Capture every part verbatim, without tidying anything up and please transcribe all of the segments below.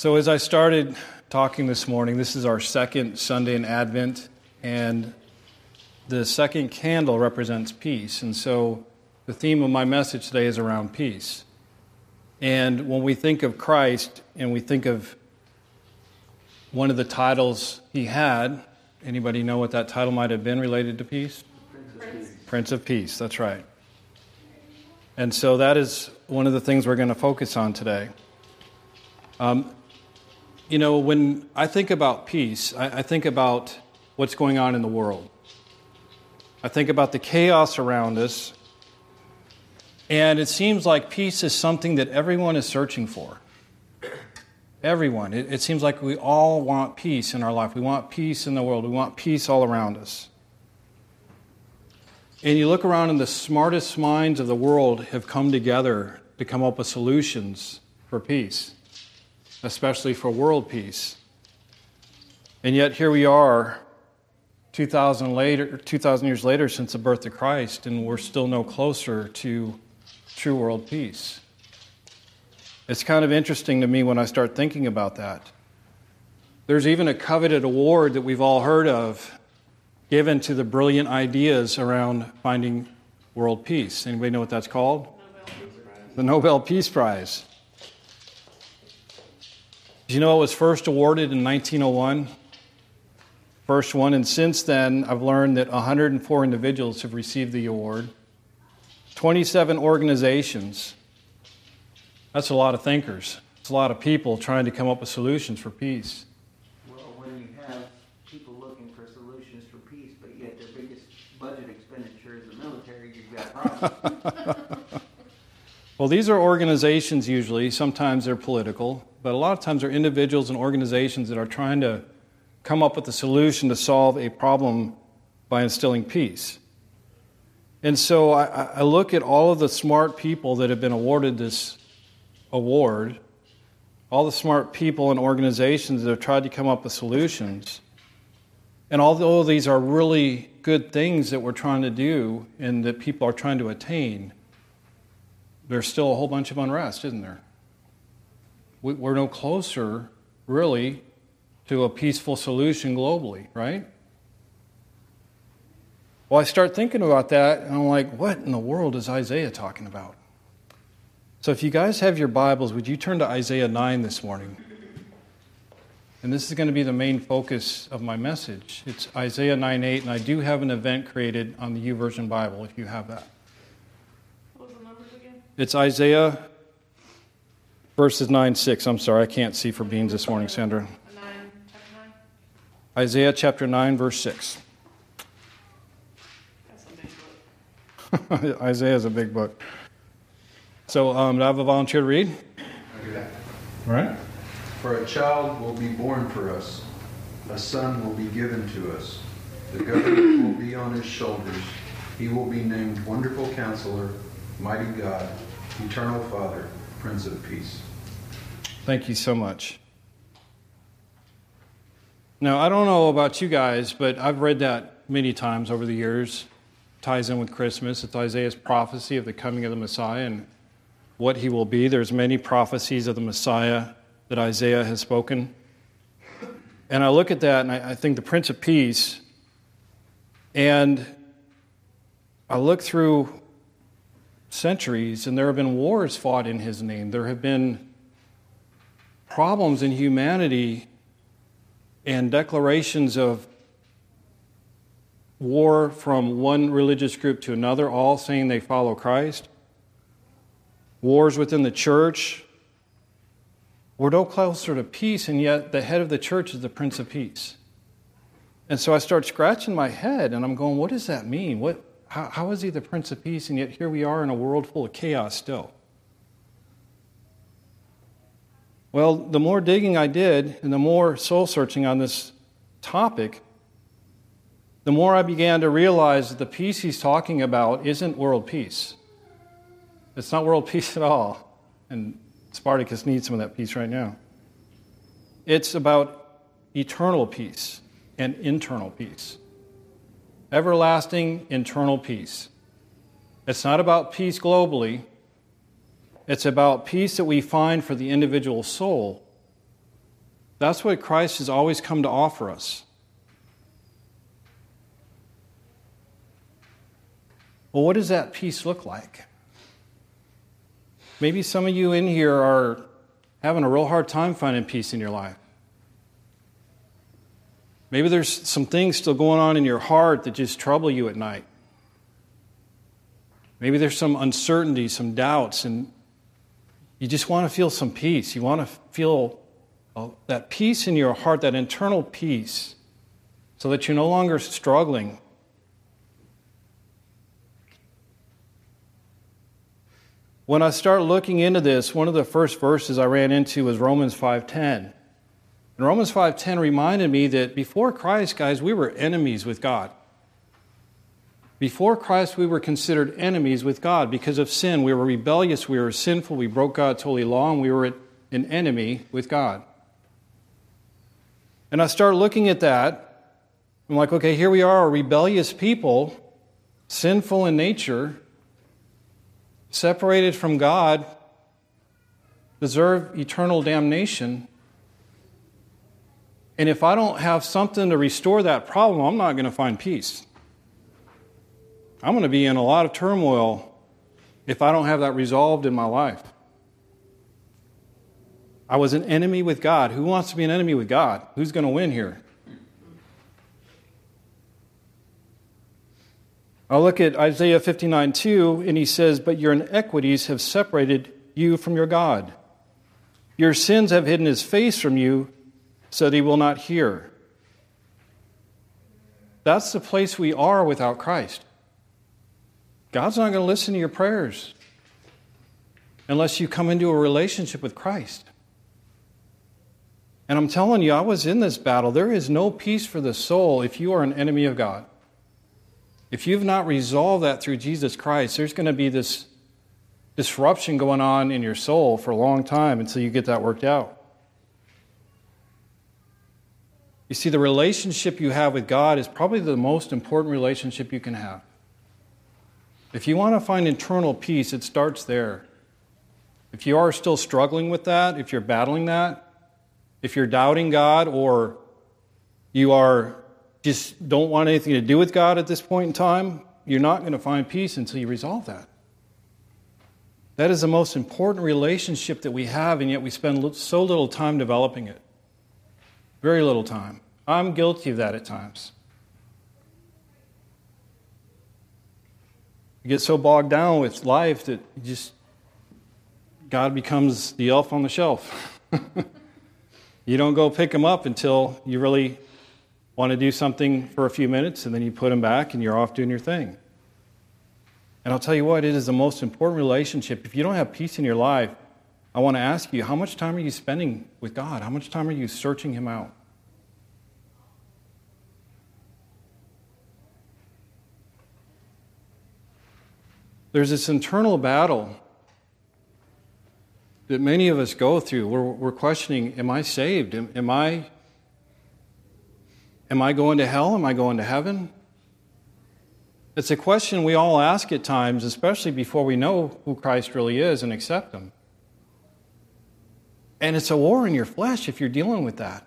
So as I started talking this morning, this is our second Sunday in Advent, and the second candle represents peace. And so the theme of my message today is around peace. And when we think of Christ and we think of one of the titles he had, anybody know what that title might have been related to peace? Prince of Peace. Prince of Peace, that's right. And so that is one of the things we're going to focus on today. Um, you know, when I think about peace, I, I think about what's going on in the world. I think about the chaos around us. And it seems like peace is something that everyone is searching for. Everyone. It, it seems like we all want peace in our life. We want peace in the world. We want peace all around us. And you look around and the smartest minds of the world have come together to come up with solutions for peace, especially for world peace. And yet here we are, two thousand later, two thousand years later since the birth of Christ, and we're still no closer to true world peace. It's kind of interesting to me when I start thinking about that. There's even a coveted award that we've all heard of given to the brilliant ideas around finding world peace. Anybody know what that's called? Nobel Peace Prize. The Nobel Peace Prize. Do you know it was first awarded in nineteen oh one? First one, and since then I've learned that one hundred four individuals have received the award. twenty-seven organizations. That's a lot of thinkers. It's a lot of people trying to come up with solutions for peace. Well, when you have people looking for solutions for peace, but yet their biggest budget expenditure is the military, you've got problems. Well, these are organizations usually. Sometimes they're political, but a lot of times they're individuals and organizations that are trying to come up with a solution to solve a problem by instilling peace. And so I, I look at all of the smart people that have been awarded this award, all the smart people and organizations that have tried to come up with solutions. And although these are really good things that we're trying to do and that people are trying to attain, there's still a whole bunch of unrest, isn't there? We, we're no closer, really, to a peaceful solution globally, right? Well, I start thinking about that, and I'm like, what in the world is Isaiah talking about? So if you guys have your Bibles, would you turn to Isaiah nine this morning? And this is going to be the main focus of my message. It's Isaiah nine eight, and I do have an event created on the YouVersion Bible, if you have that. What was the numbers again? It's Isaiah verses nine six. I'm sorry, I can't see for beans this morning, Sandra. Nine, chapter nine? Isaiah chapter nine, verse six. That's a big book. Isaiah is a big book. So, um, do I have a volunteer to read? Okay. All right. For a child will be born for us, a son will be given to us. The government will be on his shoulders. He will be named Wonderful Counselor, Mighty God, Eternal Father, Prince of Peace. Thank you so much. Now, I don't know about you guys, but I've read that many times over the years. It ties in with Christmas. It's Isaiah's prophecy of the coming of the Messiah and what he will be. There's many prophecies of the Messiah that Isaiah has spoken. And I look at that and I, I think the Prince of Peace, and I look through centuries and there have been wars fought in his name. There have been problems in humanity and declarations of war from one religious group to another, all saying they follow Christ. Wars within the church. We're no closer to peace, and yet the head of the church is the Prince of Peace. And so I start scratching my head, and I'm going, what does that mean? What? How, how is he the Prince of Peace, and yet here we are in a world full of chaos still? Well, the more digging I did, and the more soul-searching on this topic, the more I began to realize that the peace he's talking about isn't world peace. It's not world peace at all. And Spartacus needs some of that peace right now. It's about eternal peace and internal peace. Everlasting internal peace. It's not about peace globally. It's about peace that we find for the individual soul That's what Christ has always come to offer us. Well, what does that peace look like? Maybe some of you in here are having a real hard time finding peace in your life. Maybe there's some things still going on in your heart that just trouble you at night. Maybe there's some uncertainty, some doubts, and you just want to feel some peace. You want to feel that peace in your heart, that internal peace, so that you're no longer struggling. When I start looking into this, one of the first verses I ran into was Romans five ten. And Romans five ten reminded me that before Christ, guys, we were enemies with God. Before Christ, we were considered enemies with God because of sin. We were rebellious, we were sinful, we broke God's holy law, and we were an enemy with God. And I start looking at that. I'm like, okay, here we are, a rebellious people, sinful in nature, separated from God, deserve eternal damnation. And if I don't have something to restore that problem, I'm not going to find peace. I'm going to be in a lot of turmoil if I don't have that resolved in my life. I was an enemy with God. Who wants to be an enemy with God? Who's going to win here? I'll look at Isaiah fifty-nine two, and he says, "But your iniquities have separated you from your God. Your sins have hidden his face from you, so that he will not hear." That's the place we are without Christ. God's not going to listen to your prayers unless you come into a relationship with Christ. And I'm telling you, I was in this battle. There is no peace for the soul if you are an enemy of God. If you've not resolved that through Jesus Christ, there's going to be this disruption going on in your soul for a long time until you get that worked out. You see, the relationship you have with God is probably the most important relationship you can have. If you want to find internal peace, it starts there. If you are still struggling with that, if you're battling that, if you're doubting God, or you are just don't want anything to do with God at this point in time, you're not going to find peace until you resolve that. That is the most important relationship that we have, and yet we spend so little time developing it. Very little time. I'm guilty of that at times. You get so bogged down with life that you just God becomes the elf on the shelf. You don't go pick him up until you really want to do something for a few minutes, and then you put him back and you're off doing your thing. And I'll tell you what, it is the most important relationship. If you don't have peace in your life, I want to ask you, how much time are you spending with God? How much time are you searching him out? There's this internal battle that many of us go through. We're, we're questioning, am I saved? Am, am I am I going to hell? Am I going to heaven? It's a question we all ask at times, especially before we know who Christ really is and accept him. And it's a war in your flesh if you're dealing with that.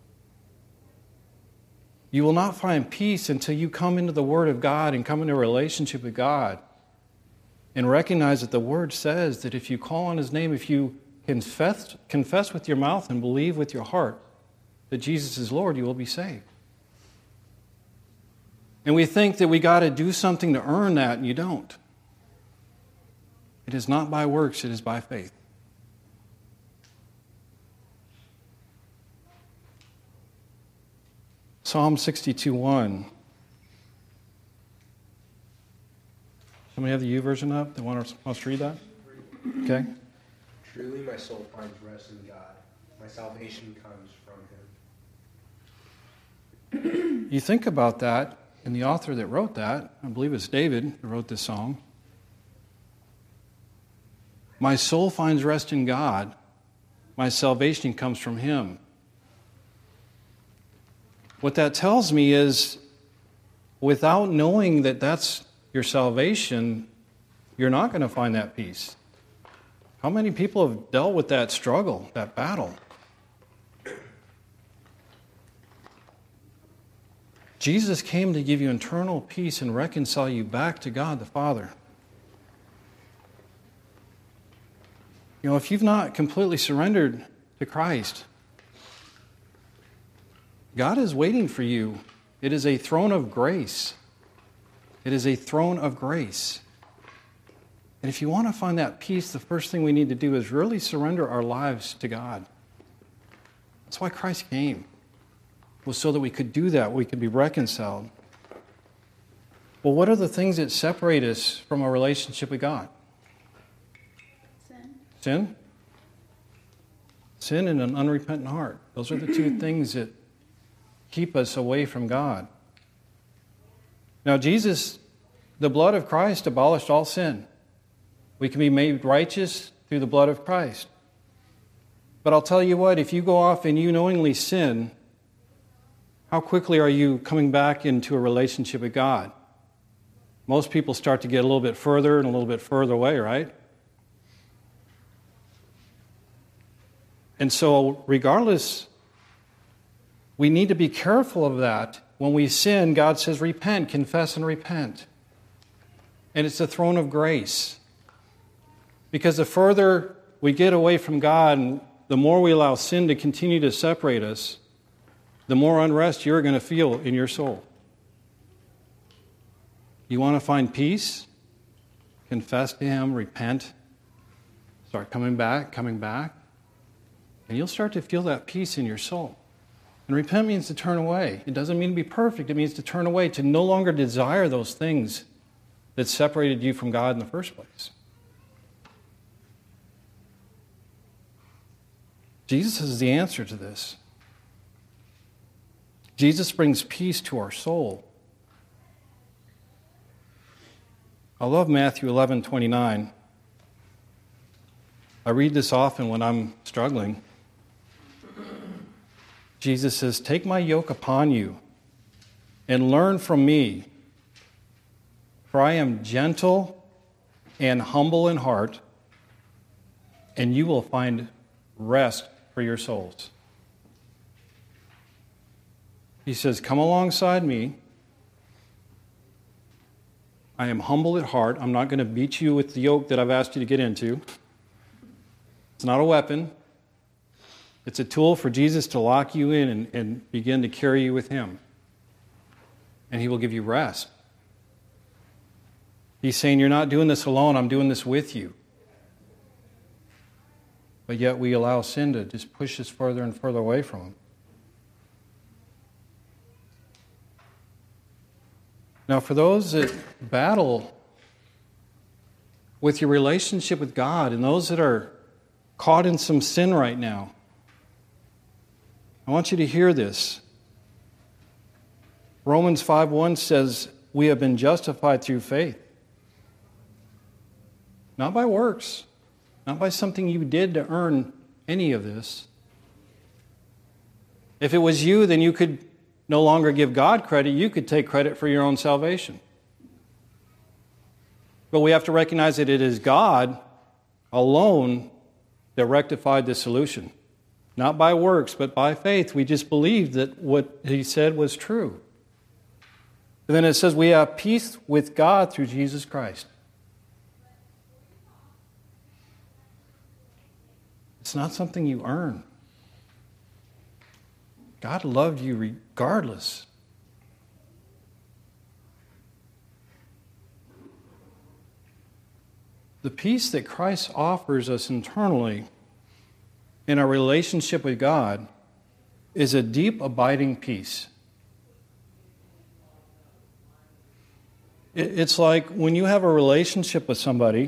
You will not find peace until you come into the Word of God and come into a relationship with God and recognize that the Word says that if you call on his name, if you confess, confess with your mouth and believe with your heart that Jesus is Lord, you will be saved. And we think that we got to do something to earn that, and you don't. It is not by works, it is by faith. Psalm sixty-two one. Somebody have the U version up? They want us to read that? Okay. Truly my soul finds rest in God. My salvation comes from him. You think about that, and the author that wrote that, I believe it's David who wrote this song. My soul finds rest in God. My salvation comes from him. What that tells me is, without knowing that that's your salvation, you're not going to find that peace. How many people have dealt with that struggle, that battle? Jesus came to give you internal peace and reconcile you back to God the Father. You know, if you've not completely surrendered to Christ, God is waiting for you. It is a throne of grace. It is a throne of grace. And if you want to find that peace, the first thing we need to do is really surrender our lives to God. That's why Christ came, was so that we could do that, we could be reconciled. Well, what are the things that separate us from a relationship with God? Sin. Sin? Sin and an unrepentant heart. Those are the two things that keep us away from God. Now, Jesus, the blood of Christ abolished all sin. We can be made righteous through the blood of Christ. But I'll tell you what, if you go off and you knowingly sin, how quickly are you coming back into a relationship with God? Most people start to get a little bit further and a little bit further away, right? And so, regardless, we need to be careful of that. When we sin, God says, repent, confess, and repent. And it's the throne of grace. Because the further we get away from God, and the more we allow sin to continue to separate us, the more unrest you're going to feel in your soul. You want to find peace? Confess to Him, repent, start coming back, coming back, and you'll start to feel that peace in your soul. And repent means to turn away. It doesn't mean to be perfect. It means to turn away, to no longer desire those things that separated you from God in the first place. Jesus is the answer to this. Jesus brings peace to our soul. I love Matthew eleven twenty-nine. I read this often when I'm struggling. Jesus says, "Take my yoke upon you and learn from me, for I am gentle and humble in heart, and you will find rest for your souls." He says, come alongside me. I am humble at heart. I'm not going to beat you with the yoke that I've asked you to get into. It's not a weapon. It's a tool for Jesus to lock you in and, and begin to carry you with Him. And He will give you rest. He's saying, you're not doing this alone. I'm doing this with you. But yet we allow sin to just push us further and further away from Him. Now, for those that battle with your relationship with God and those that are caught in some sin right now, I want you to hear this. Romans five one says, we have been justified through faith. Not by works, not by something you did to earn any of this. If it was you, then you could no longer give God credit. You could take credit for your own salvation. But we have to recognize that it is God alone that rectified the solution. Not by works, but by faith. We just believed that what He said was true. And then it says we have peace with God through Jesus Christ. It's not something you earn. God loved you regardless. The peace that Christ offers us internally in our relationship with God is a deep, abiding peace. It's like when you have a relationship with somebody,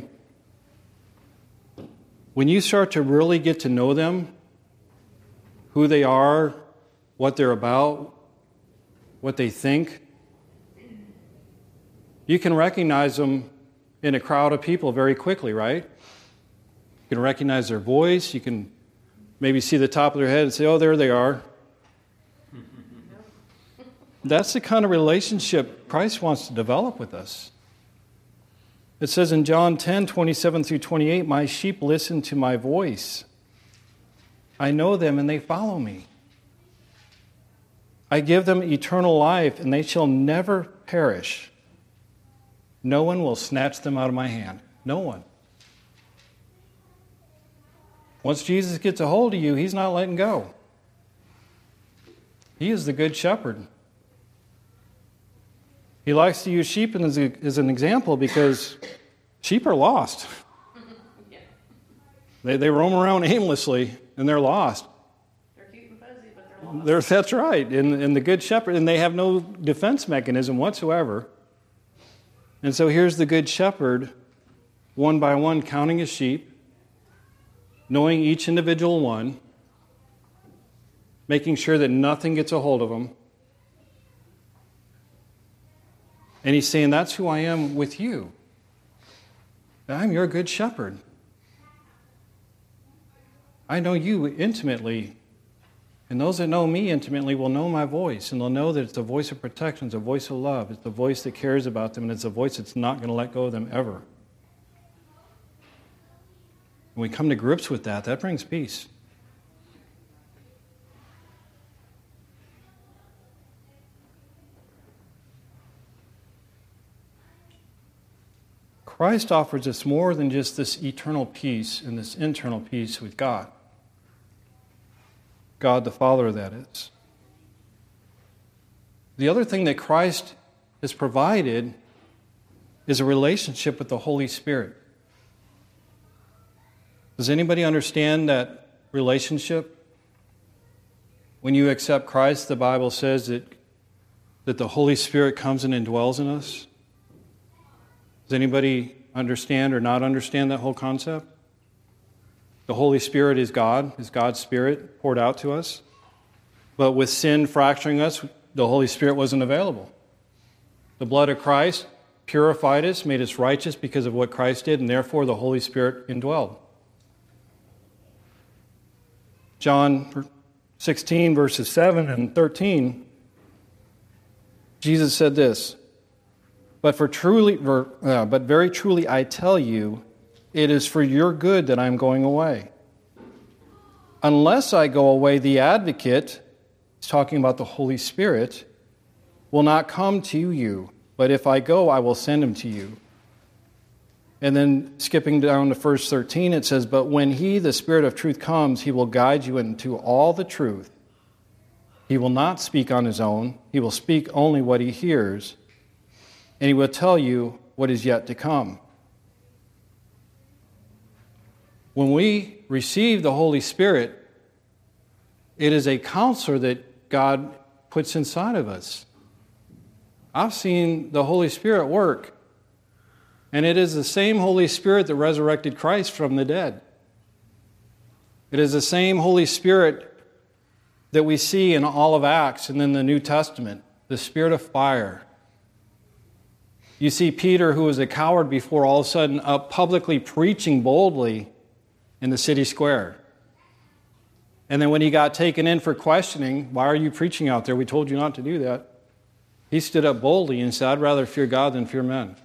when you start to really get to know them, who they are, what they're about, what they think, you can recognize them in a crowd of people very quickly, right? You can recognize their voice. You can maybe see the top of their head and say, oh, there they are. That's the kind of relationship Christ wants to develop with us. It says in John ten, twenty-seven through twenty-eight, my sheep listen to my voice. I know them and they follow me. I give them eternal life, and they shall never perish. No one will snatch them out of my hand. No one. Once Jesus gets a hold of you, he's not letting go. He is the good shepherd. He likes to use sheep as, a, as an example because sheep are lost. Yeah. They, they roam around aimlessly, and they're lost. They're cute and fuzzy, but they're lost. They're, that's right. And, and the good shepherd, and they have no defense mechanism whatsoever. And so here's the good shepherd, one by one, counting his sheep, knowing each individual one, making sure that nothing gets a hold of them. And he's saying, that's who I am with you. I'm your good shepherd. I know you intimately. And those that know me intimately will know my voice. And they'll know that it's a voice of protection, it's a voice of love, it's the voice that cares about them, and it's a voice that's not going to let go of them ever. When we come to grips with that, that brings peace. Christ offers us more than just this eternal peace and this internal peace with God. God the Father, that is. The other thing that Christ has provided is a relationship with the Holy Spirit. Does anybody understand that relationship? When you accept Christ, the Bible says that, that the Holy Spirit comes and indwells in us. Does anybody understand or not understand that whole concept? The Holy Spirit is God, is God's Spirit poured out to us. But with sin fracturing us, the Holy Spirit wasn't available. The blood of Christ purified us, made us righteous because of what Christ did, and therefore the Holy Spirit indwelled. John sixteen, verses seven and thirteen, Jesus said this, But for truly, uh, but very truly I tell you, it is for your good that I am going away. Unless I go away, the advocate, he's talking about the Holy Spirit, will not come to you. But if I go, I will send him to you. And then skipping down to verse thirteen, it says, But when he, the Spirit of truth, comes, he will guide you into all the truth. He will not speak on his own. He will speak only what he hears. And he will tell you what is yet to come. When we receive the Holy Spirit, it is a counselor that God puts inside of us. I've seen the Holy Spirit work, and it is the same Holy Spirit that resurrected Christ from the dead. It is the same Holy Spirit that we see in all of Acts and in the New Testament, the Spirit of fire. You see Peter, who was a coward before, all of a sudden up publicly preaching boldly in the city square. And then when he got taken in for questioning, why are you preaching out there? We told you not to do that. He stood up boldly and said, I'd rather fear God than fear men.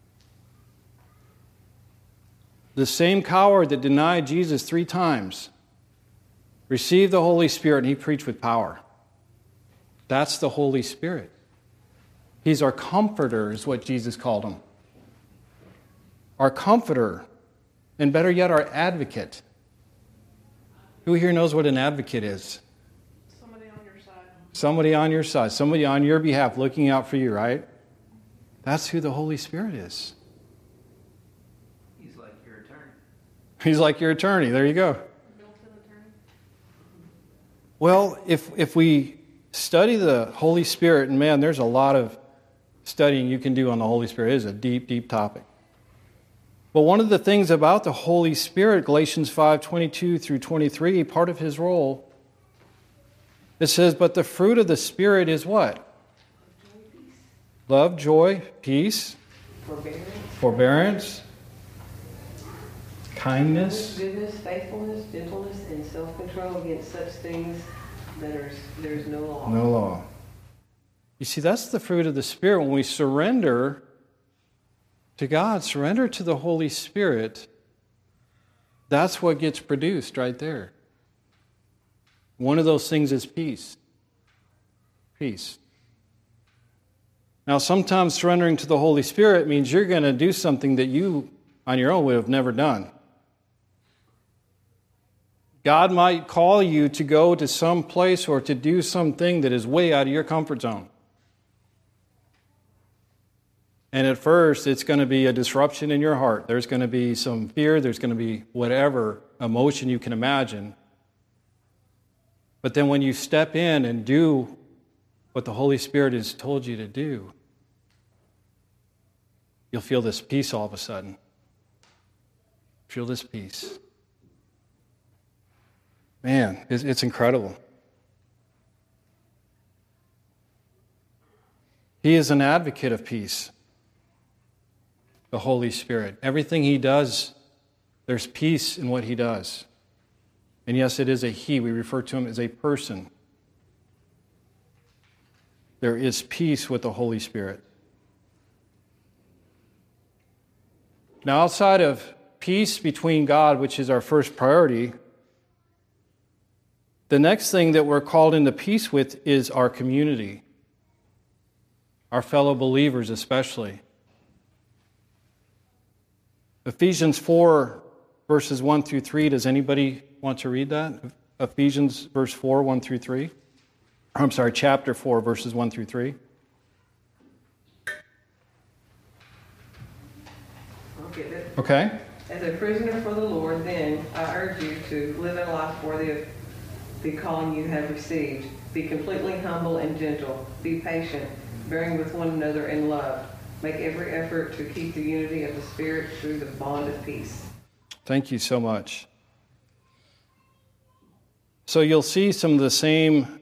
The same coward that denied Jesus three times received the Holy Spirit, and he preached with power. That's the Holy Spirit. He's our comforter, is what Jesus called him. Our comforter, and better yet, our advocate. Who here knows what an advocate is? Somebody on your side. Somebody on your side, somebody on your behalf looking out for you, right? That's who the Holy Spirit is. He's like your attorney. He's like your attorney. There you go. Built-in attorney. Well, if if we study the Holy Spirit, and man, there's a lot of studying you can do on the Holy Spirit. It is a deep, deep topic. But one of the things about the Holy Spirit, Galatians five, twenty-two through twenty-three, part of his role, it says, but the fruit of the Spirit is what? Love, joy, peace, Forbearance. forbearance, kindness. Goodness, faithfulness, gentleness, and self-control. Against such things there is, there is no law. No law. You see, that's the fruit of the Spirit. When we surrender to God, surrender to the Holy Spirit, that's what gets produced right there. One of those things is peace. Peace. Now, sometimes surrendering to the Holy Spirit means you're going to do something that you, on your own, would have never done. God might call you to go to some place or to do something that is way out of your comfort zone. And at first, it's going to be a disruption in your heart. There's going to be some fear. There's going to be whatever emotion you can imagine. But then when you step in and do what the Holy Spirit has told you to do, you'll feel this peace all of a sudden. Feel this peace. Man, it's, it's incredible. He is an advocate of peace, the Holy Spirit. Everything He does, there's peace in what He does. And yes, it is a He. We refer to Him as a person. There is peace with the Holy Spirit. Now, outside of peace between God, which is our first priority, the next thing that we're called into peace with is our community, our fellow believers especially. Ephesians four, verses one through three, does anybody want to read that? Ephesians verse four, one through three. I'm sorry, chapter four, verses one through three. I'll get it. Okay. As a prisoner for the Lord, then, I urge you to live a life worthy of the calling you have received. Be completely humble and gentle. Be patient, bearing with one another in love. Make every effort to keep the unity of the Spirit through the bond of peace. Thank you so much. So you'll see some of the same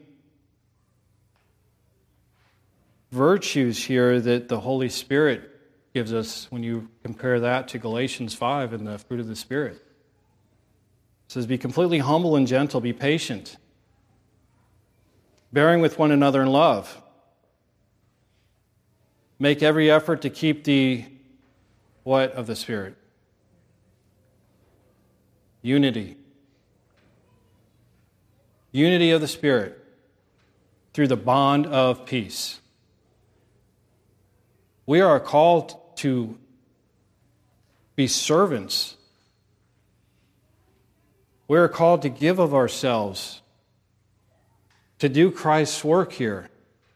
virtues here that the Holy Spirit gives us when you compare that to Galatians five and the fruit of the Spirit. It says, be completely humble and gentle, be patient, bearing with one another in love. Make every effort to keep the what of the Spirit? Unity. Unity of the Spirit through the bond of peace. We are called to be servants. We are called to give of ourselves, to do Christ's work here.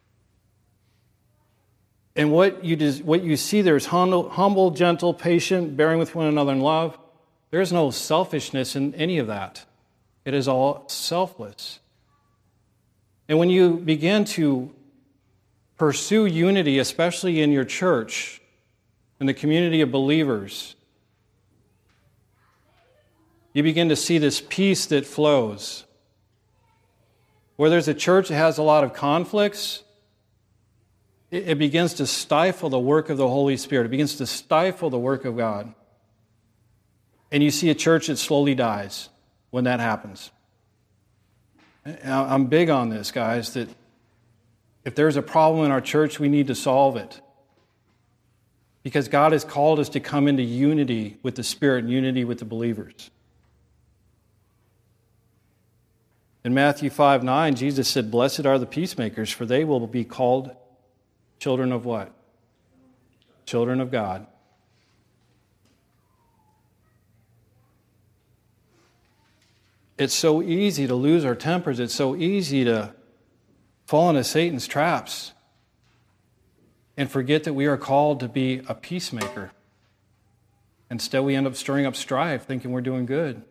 And what you, des- what you see there is humble, humble, gentle, patient, bearing with one another in love. There is no selfishness in any of that. It is all selfless. And when you begin to pursue unity, especially in your church, in the community of believers, you begin to see this peace that flows. Where there's a church that has a lot of conflicts, it, it begins to stifle the work of the Holy Spirit. It begins to stifle the work of God. And you see a church that slowly dies when that happens. I'm big on this, guys, that if there's a problem in our church, we need to solve it. Because God has called us to come into unity with the Spirit and unity with the believers. In Matthew five nine, Jesus said, blessed are the peacemakers, for they will be called children of what? Children of God. It's so easy to lose our tempers. It's so easy to fall into Satan's traps and forget that we are called to be a peacemaker. Instead, we end up stirring up strife, thinking we're doing good.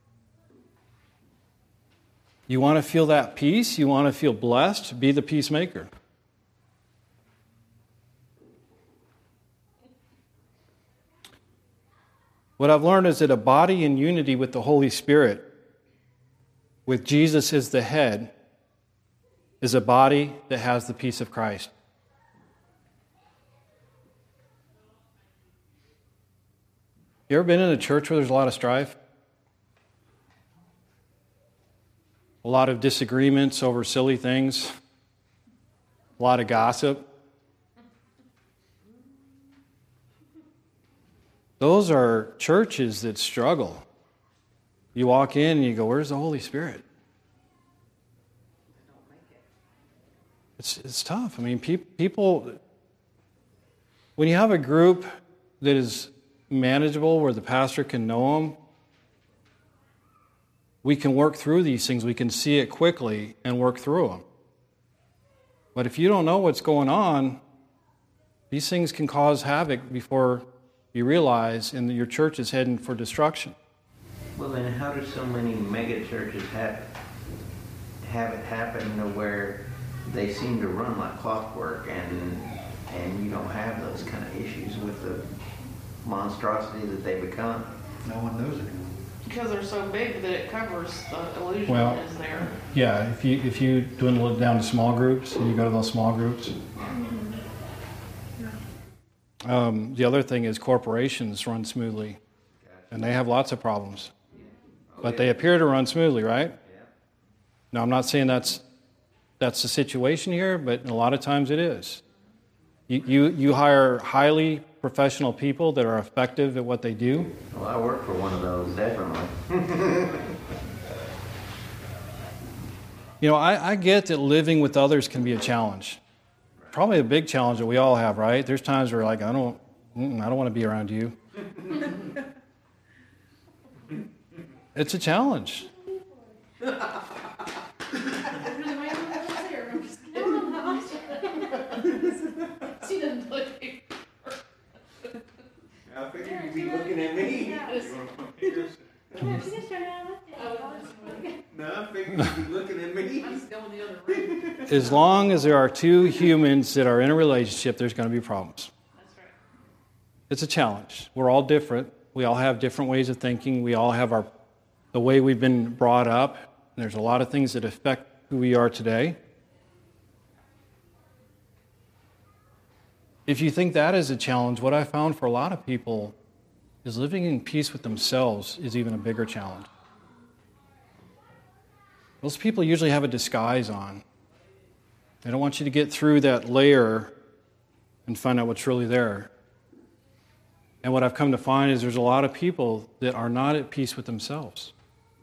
You want to feel that peace? You want to feel blessed? Be the peacemaker. What I've learned is that a body in unity with the Holy Spirit, with Jesus as the head, is a body that has the peace of Christ. You ever been in a church where there's a lot of strife? A lot of disagreements over silly things? A lot of gossip? Those are churches that struggle. You walk in and you go, where's the Holy Spirit? It's it's tough. I mean, pe- people, when you have a group that is manageable, where the pastor can know them, we can work through these things. We can see it quickly and work through them. But if you don't know what's going on, these things can cause havoc before you realize, and your church is heading for destruction. Well, then how do so many mega churches have have it happen to where they seem to run like clockwork, and and you don't have those kind of issues with the monstrosity that they become? No one knows anymore. Because they're so big that it covers the illusion Well, is there. Yeah, if you if you dwindle it down to small groups, and you go to those small groups. Um, the other thing is corporations run smoothly, and they have lots of problems, but they appear to run smoothly, right? Now, I'm not saying that's that's the situation here, but a lot of times it is. You you, you hire highly professional people that are effective at what they do. Well, I work for one of those, definitely. You know, I, I get that living with others can be a challenge. Probably a big challenge that we all have, right? There's times where like, I don't, I don't want to be around you. It's a challenge. She doesn't look. I figured you'd be looking at me. No, I figured you'd be looking at me. I'm just going the other room. As long as there are two humans that are in a relationship, there's going to be problems. That's right. It's a challenge. We're all different. We all have different ways of thinking. We all have our the way we've been brought up. There's a lot of things that affect who we are today. If you think that is a challenge, what I found for a lot of people is living in peace with themselves is even a bigger challenge. Those people usually have a disguise on. They don't want you to get through that layer and find out what's really there. And what I've come to find is there's a lot of people that are not at peace with themselves.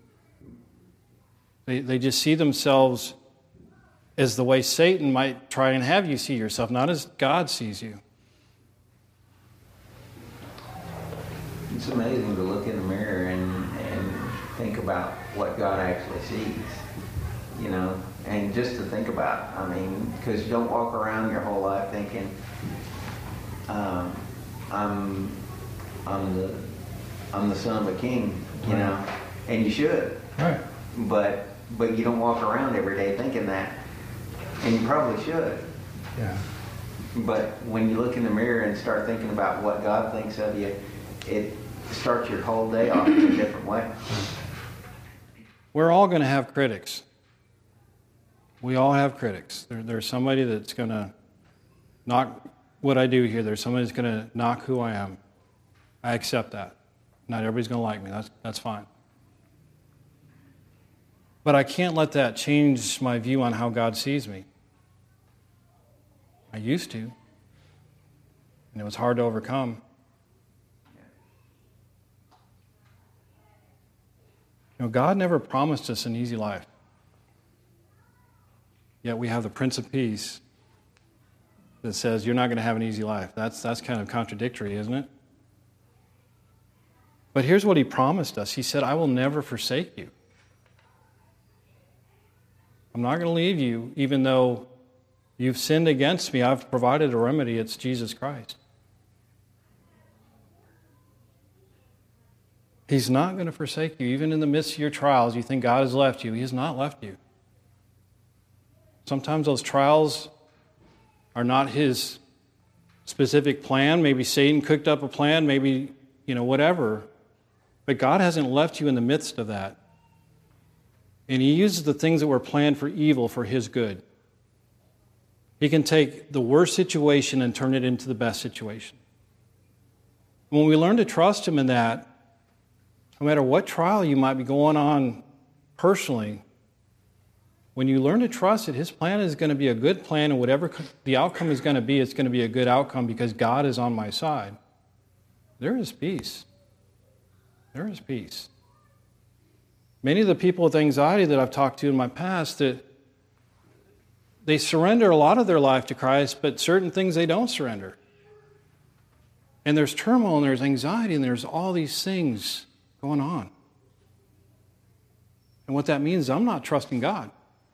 They, they just see themselves as the way Satan might try and have you see yourself, not as God sees you. It's amazing to look in the mirror and, and think about what God actually sees, you know, and just to think about, I mean, because you don't walk around your whole life thinking, um, I'm, I'm the, I'm the son of a king, you Right. know, and you should, Right. but, but you don't walk around every day thinking that, and you probably should. Yeah. But when you look in the mirror and start thinking about what God thinks of you, it starts your whole day off in a different way. We're all going to have critics. We all have critics. There, there's somebody that's going to knock what I do here. There's somebody that's going to knock who I am. I accept that. Not everybody's going to like me. That's, that's fine. But I can't let that change my view on how God sees me. I used to. And it was hard to overcome. You know, God never promised us an easy life. Yet we have the Prince of Peace that says you're not going to have an easy life. That's, that's kind of contradictory, isn't it? But here's what he promised us. He said, I will never forsake you. I'm not going to leave you, even though you've sinned against me. I've provided a remedy. It's Jesus Christ. He's not going to forsake you. Even in the midst of your trials, you think God has left you. He has not left you. Sometimes those trials are not his specific plan. Maybe Satan cooked up a plan, maybe, you know, whatever. But God hasn't left you in the midst of that. And he uses the things that were planned for evil for his good. He can take the worst situation and turn it into the best situation. When we learn to trust him in that, no matter what trial you might be going on personally, when you learn to trust it, his plan is going to be a good plan, and whatever the outcome is going to be, it's going to be a good outcome because God is on my side. There is peace. There is peace. Many of the people with anxiety that I've talked to in my past, that they surrender a lot of their life to Christ, but certain things they don't surrender. And there's turmoil and there's anxiety and there's all these things going on. And what that means is I'm not trusting God.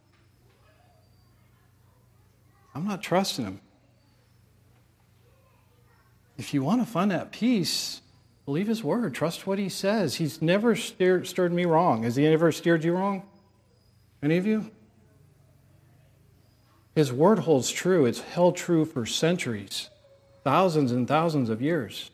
I'm not trusting Him. If you want to find that peace, believe His Word. Trust what He says. He's never steered, stirred me wrong. Has He ever steered you wrong? Any of you? His Word holds true. It's held true for centuries, thousands and thousands of years.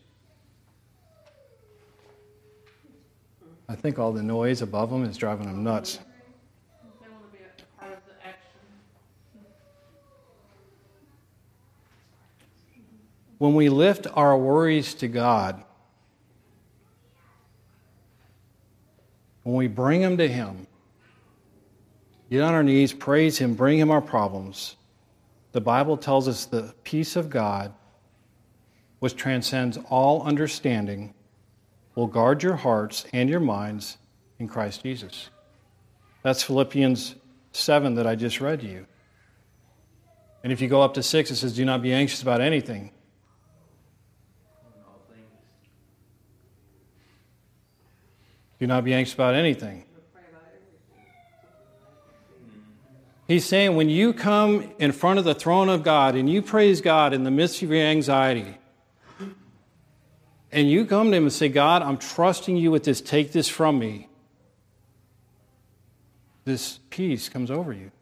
I think all the noise above them is driving them nuts. They want to be a part of the action. When we lift our worries to God, when we bring them to Him, get on our knees, praise Him, bring Him our problems, the Bible tells us the peace of God, which transcends all understanding, will guard your hearts and your minds in Christ Jesus. That's Philippians seven that I just read to you. And if you go up to six, it says, do not be anxious about anything. Do not be anxious about anything. He's saying when you come in front of the throne of God and you praise God in the midst of your anxiety, and you come to Him and say, God, I'm trusting You with this. Take this from me. This peace comes over you.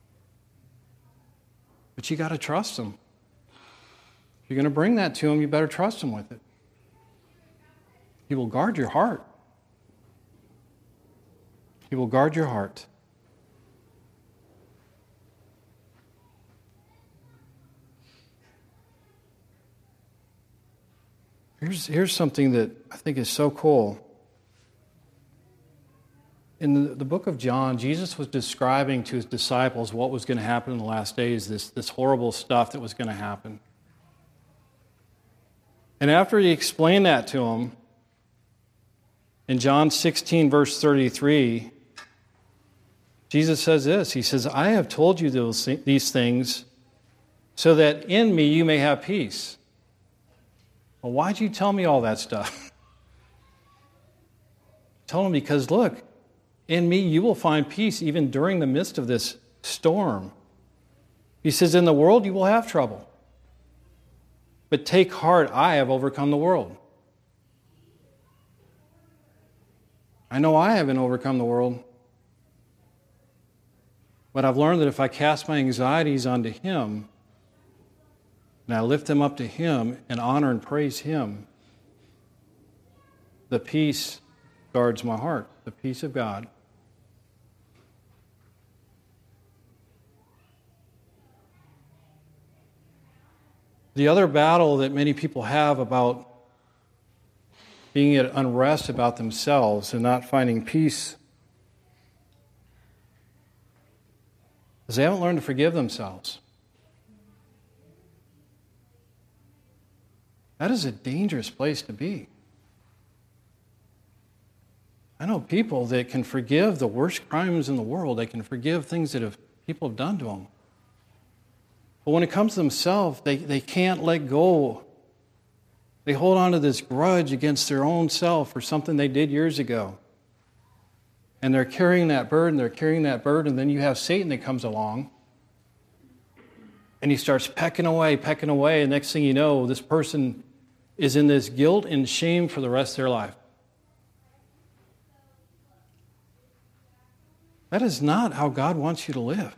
But you got to trust Him. If you're going to bring that to Him, you better trust Him with it. He will guard your heart. He will guard your heart. Here's, here's something that I think is so cool. In the, the book of John, Jesus was describing to His disciples what was going to happen in the last days, this, this horrible stuff that was going to happen. And after He explained that to them, in John sixteen, verse thirty-three, Jesus says this. He says, I have told you those, these things so that in Me you may have peace. Well, why'd you tell me all that stuff? Tell Him because, look, in Me you will find peace even during the midst of this storm. He says, in the world you will have trouble. But take heart, I have overcome the world. I know I haven't overcome the world. But I've learned that if I cast my anxieties onto Him, and I lift them up to Him and honor and praise Him, the peace guards my heart, the peace of God. The other battle that many people have about being at unrest about themselves and not finding peace is they haven't learned to forgive themselves. That is a dangerous place to be. I know people that can forgive the worst crimes in the world. They can forgive things that have, people have done to them. But when it comes to themselves, they, they can't let go. They hold on to this grudge against their own self for something they did years ago. And they're carrying that burden, they're carrying that burden, and then you have Satan that comes along. And he starts pecking away, pecking away, and next thing you know, this person is in this guilt and shame for the rest of their life. That is not how God wants you to live.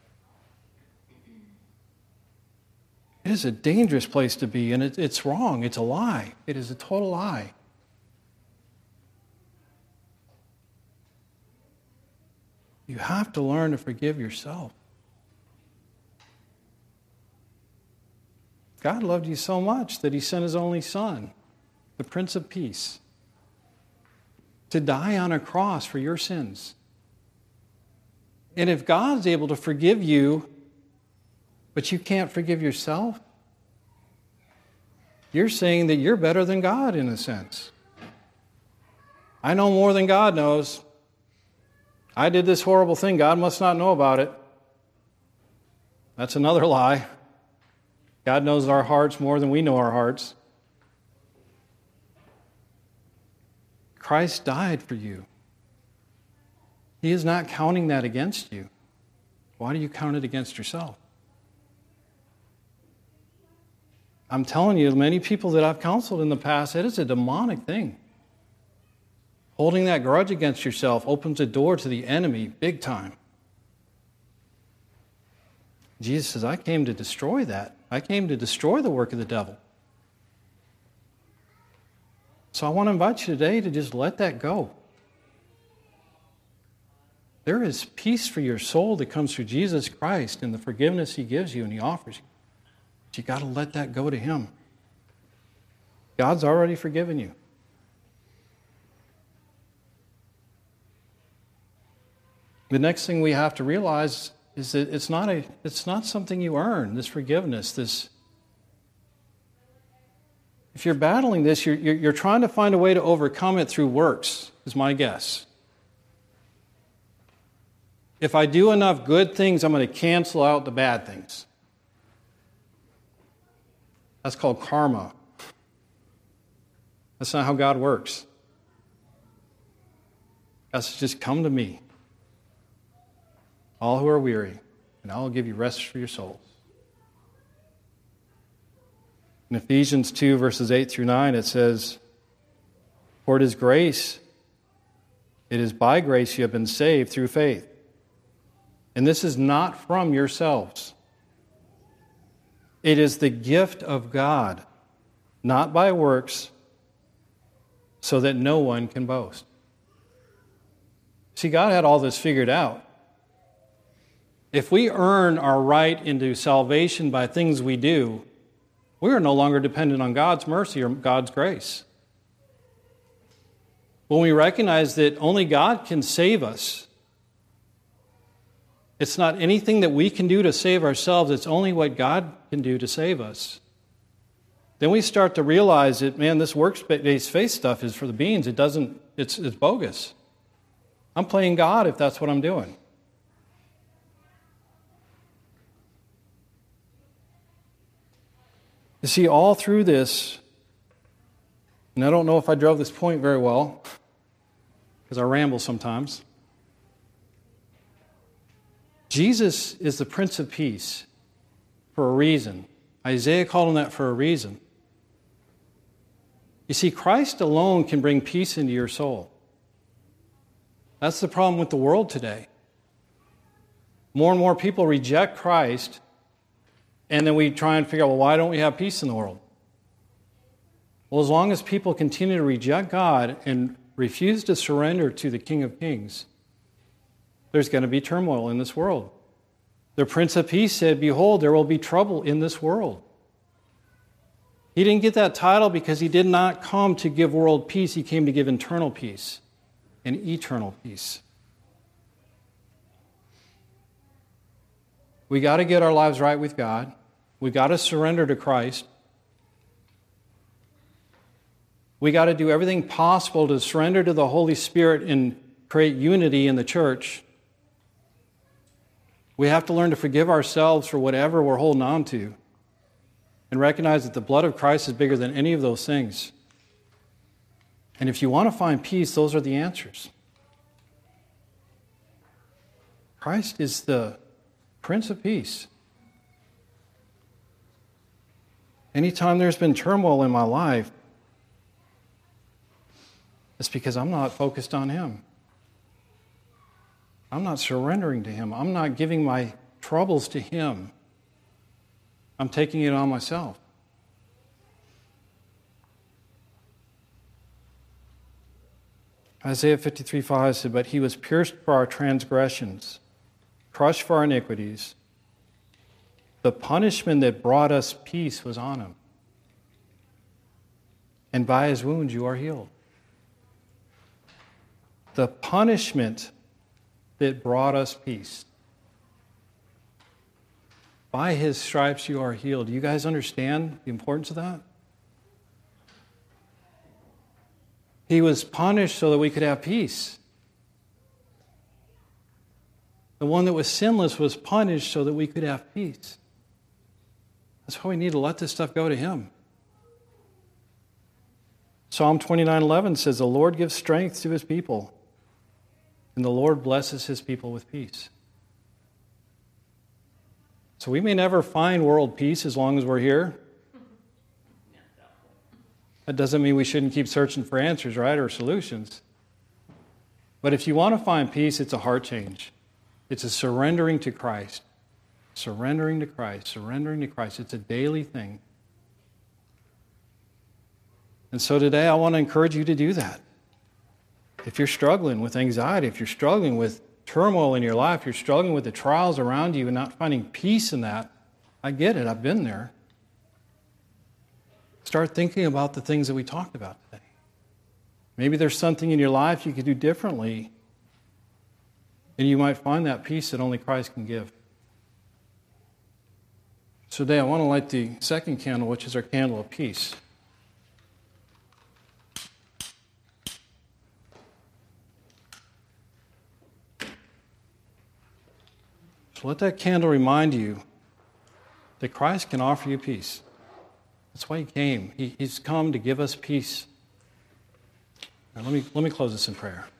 It is a dangerous place to be, and it, it's wrong. It's a lie. It is a total lie. You have to learn to forgive yourself. God loved you so much that He sent His only Son, the Prince of Peace, to die on a cross for your sins. And if God's able to forgive you, but you can't forgive yourself, you're saying that you're better than God in a sense. I know more than God knows. I did this horrible thing. God must not know about it. That's another lie. God knows our hearts more than we know our hearts. Christ died for you. He is not counting that against you. Why do you count it against yourself? I'm telling you, many people that I've counseled in the past, it is a demonic thing. Holding that grudge against yourself opens a door to the enemy big time. Jesus says, I came to destroy that. I came to destroy the work of the devil. So I want to invite you today to just let that go. There is peace for your soul that comes through Jesus Christ and the forgiveness He gives you and He offers you. But you got to let that go to Him. God's already forgiven you. The next thing we have to realize is that it's not a it's not something you earn, this forgiveness, this if you're battling this, you're, you're, you're trying to find a way to overcome it through works, is my guess. If I do enough good things, I'm going to cancel out the bad things. That's called karma. That's not how God works. God says, just come to me, all who are weary, and I will give you rest for your souls. In Ephesians two, verses eight through nine, it says, for it is grace, it is by grace you have been saved through faith. And this is not from yourselves. It is the gift of God, not by works, so that no one can boast. See, God had all this figured out. If we earn our right into salvation by things we do, we are no longer dependent on God's mercy or God's grace. When we recognize that only God can save us, it's not anything that we can do to save ourselves, it's only what God can do to save us. Then we start to realize that, man, this works-based faith stuff is for the beans. It doesn't, it's, it's bogus. I'm playing God if that's what I'm doing. You see, all through this, and I don't know if I drove this point very well, because I ramble sometimes. Jesus is the Prince of Peace for a reason. Isaiah called him that for a reason. You see, Christ alone can bring peace into your soul. That's the problem with the world today. More and more people reject Christ, and then we try and figure out, well, why don't we have peace in the world? Well, as long as people continue to reject God and refuse to surrender to the King of Kings, there's going to be turmoil in this world. The Prince of Peace said, behold, there will be trouble in this world. He didn't get that title because he did not come to give world peace. He came to give internal peace and eternal peace. We got to get our lives right with God. We got to surrender to Christ. We got to do everything possible to surrender to the Holy Spirit and create unity in the church. We have to learn to forgive ourselves for whatever we're holding on to and recognize that the blood of Christ is bigger than any of those things. And if you want to find peace, those are the answers. Christ is the Prince of Peace. Anytime there's been turmoil in my life, it's because I'm not focused on Him. I'm not surrendering to Him. I'm not giving my troubles to Him. I'm taking it on myself. Isaiah fifty-three five said, but He was pierced for our transgressions, crushed for our iniquities. The punishment that brought us peace was on Him. And by His wounds you are healed. The punishment that brought us peace. By His stripes you are healed. Do you guys understand the importance of that? He was punished so that we could have peace. The one that was sinless was punished so that we could have peace. That's why we need to let this stuff go to Him. Psalm twenty-nine eleven says, the Lord gives strength to His people, and the Lord blesses His people with peace. So we may never find world peace as long as we're here. That doesn't mean we shouldn't keep searching for answers, right, or solutions. But if you want to find peace, it's a heart change. It's a surrendering to Christ. Surrendering to Christ. Surrendering to Christ. It's a daily thing. And so today I want to encourage you to do that. If you're struggling with anxiety, if you're struggling with turmoil in your life, you're struggling with the trials around you and not finding peace in that, I get it. I've been there. Start thinking about the things that we talked about today. Maybe there's something in your life you could do differently, and you might find that peace that only Christ can give. So today I want to light the second candle, which is our candle of peace. So let that candle remind you that Christ can offer you peace. That's why He came. He, he's come to give us peace. Now, let me, let me close this in prayer.